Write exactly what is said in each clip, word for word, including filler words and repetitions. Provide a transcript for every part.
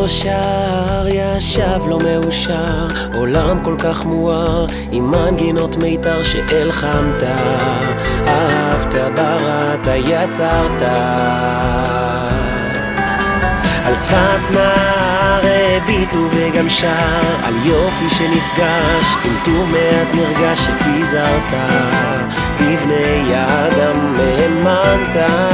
בראש ההר ישב לא מאושר, עולם כל כך מואר, עם מנגינות מיתר שהלחמת, אהבת בראת יצרת. על שפת נהר הביטו וגם שר, על יופי שנפגש, עם טוב מעט נרגש שפיזרת, בבני האדם האמנת.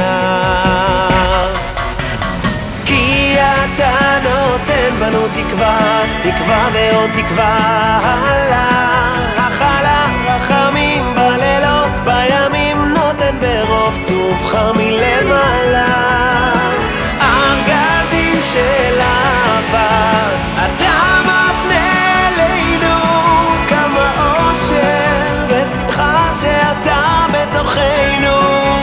כי אתה נותן בנו תקווה, תקווה ועוד תקווה הלאה. החלה רחמים בלילות, בימים נותן ברוב טובך מלמעלה. ארגזים של אהבה אתה מפנה אלינו, כמה אושר ושמחה שאתה בתוכנו.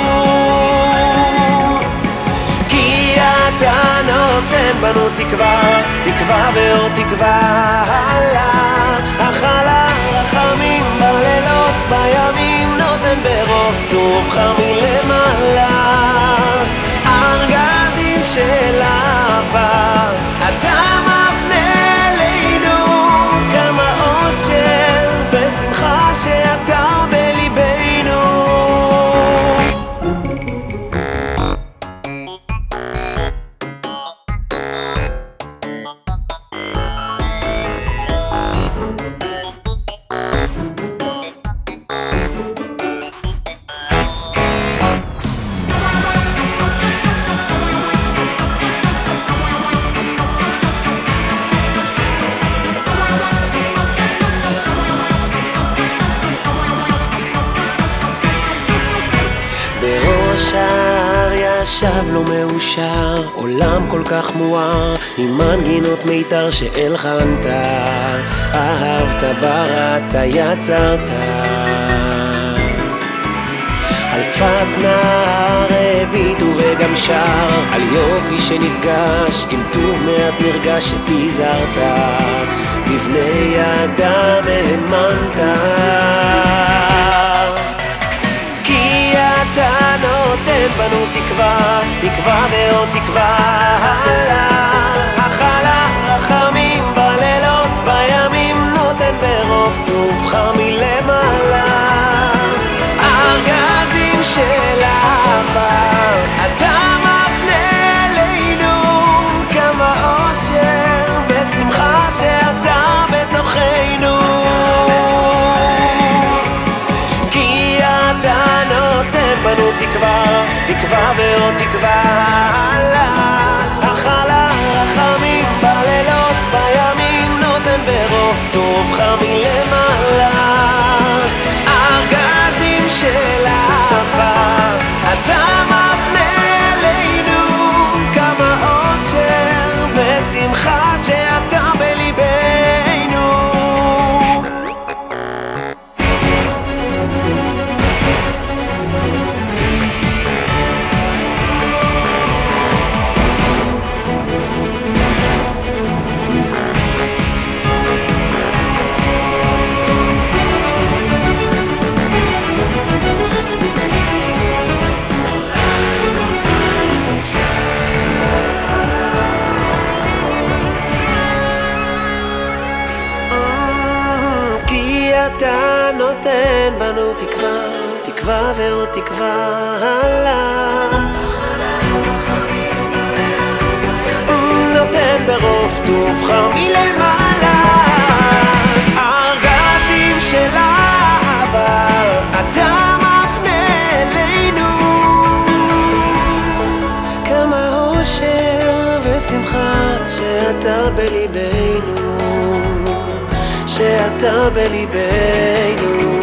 כי אתה נותן בנו תקווה, תקווה ועוד תקווה הלאה. החלה רחמים בלילות, בימים נותן ברוב טובך מלמעלה. ארגזים של אהבה אתה מפנה אלינו, כמה אושר ושמחה שאתה בליבנו. בראש ההר ישב לא מאושר, עולם כל כך מואר, עם מנגינות מיתר שהלחנת, אהבת בראת יצרת. על שפת נהר הביטו וגם שר, על יופי שנפגש, עם טוב מעט נרגש שפיזרת, בבני האדם האמנת. אתה נותן בנו תקווה, תקווה ועוד תקווה הלאה. החלה רחמים בלילות, בימים נותן ברוב טובך מלמעלה. ארגזים של אהבה אתה מפנה אלינו, כמה אושר ושמחה שאתה בתוכנו. כי אתה נותן בנו תקווה, תקווה ועוד תקווה הלאה. החלה רחמים בלילות, בימים נותן ברוב טובך מלמעלה. ארגזים של אהבה אתה מפנה אלינו, כמה אושר ושמחה שאתה בליבנו. אתה נותן בנו תקווה, תקווה ועוד תקווה הלאה. נותן ברוב טובך מלמעלה. ארגזים של אהבה אתה מפנה אלינו, כמה אושר ושמחה שאתה בליבנו, שאתה בליבנו.